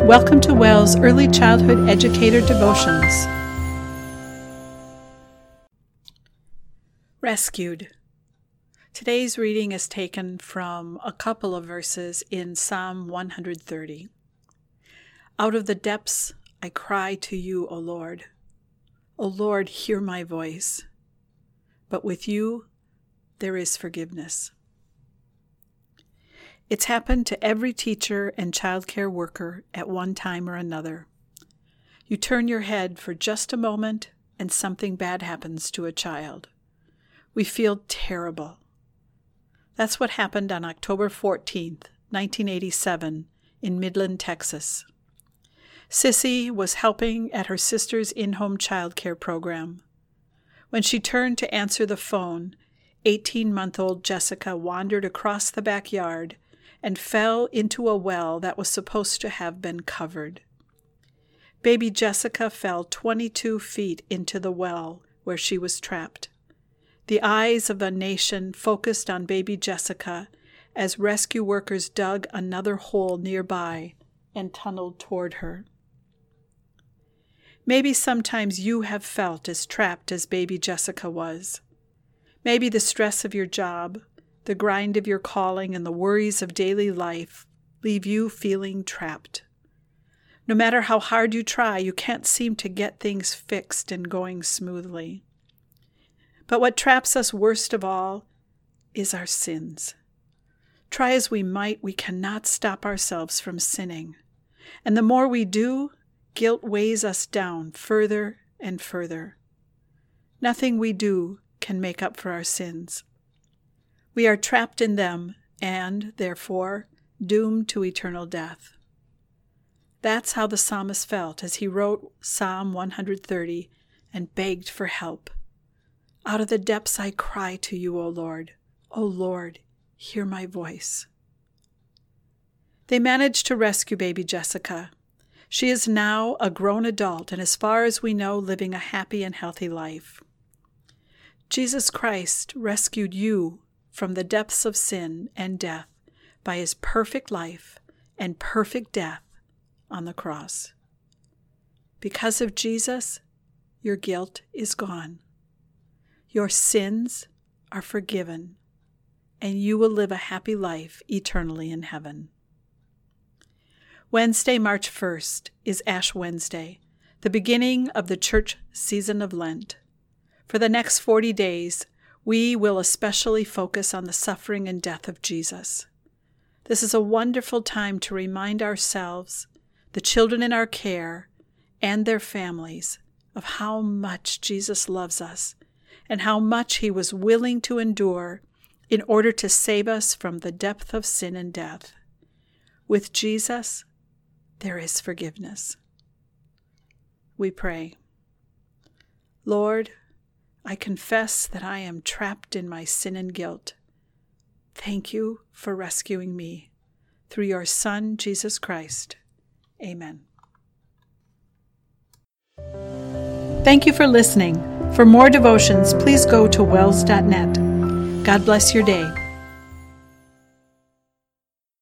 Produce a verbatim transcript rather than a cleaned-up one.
Welcome to WELL's Early Childhood Educator Devotions. Rescued. Today's reading is taken from a couple of verses in Psalm one hundred thirty. Out of the depths I cry to you, O Lord. O Lord, hear my voice. But with you there is forgiveness. It's happened to every teacher and childcare worker at one time or another. You turn your head for just a moment and something bad happens to a child. We feel terrible. That's what happened on October fourteenth, nineteen eighty-seven, in Midland, Texas. Sissy was helping at her sister's in-home childcare program. When she turned to answer the phone, eighteen-month-old Jessica wandered across the backyard and fell into a well that was supposed to have been covered. Baby Jessica fell twenty-two feet into the well where she was trapped. The eyes of the nation focused on baby Jessica as rescue workers dug another hole nearby and tunneled toward her. Maybe sometimes you have felt as trapped as baby Jessica was. Maybe the stress of your job, the grind of your calling, and the worries of daily life leave you feeling trapped. No matter how hard you try, you can't seem to get things fixed and going smoothly. But what traps us worst of all is our sins. Try as we might, we cannot stop ourselves from sinning. And the more we do, guilt weighs us down further and further. Nothing we do can make up for our sins. We are trapped in them and, therefore, doomed to eternal death. That's how the psalmist felt as he wrote Psalm one hundred thirty and begged for help. Out of the depths I cry to you, O Lord. O Lord, hear my voice. They managed to rescue baby Jessica. She is now a grown adult and, as far as we know, living a happy and healthy life. Jesus Christ rescued you from the depths of sin and death by his perfect life and perfect death on the cross. Because of Jesus, your guilt is gone. Your sins are forgiven, and you will live a happy life eternally in heaven. Wednesday, March first, is Ash Wednesday, the beginning of the church season of Lent. For the next forty days, we will especially focus on the suffering and death of Jesus. This is a wonderful time to remind ourselves, the children in our care, and their families of how much Jesus loves us and how much he was willing to endure in order to save us from the depth of sin and death. With Jesus, there is forgiveness. We pray. Lord, I confess that I am trapped in my sin and guilt. Thank you for rescuing me. Through your Son, Jesus Christ. Amen. Thank you for listening. For more devotions, please go to wells dot net. God bless your day.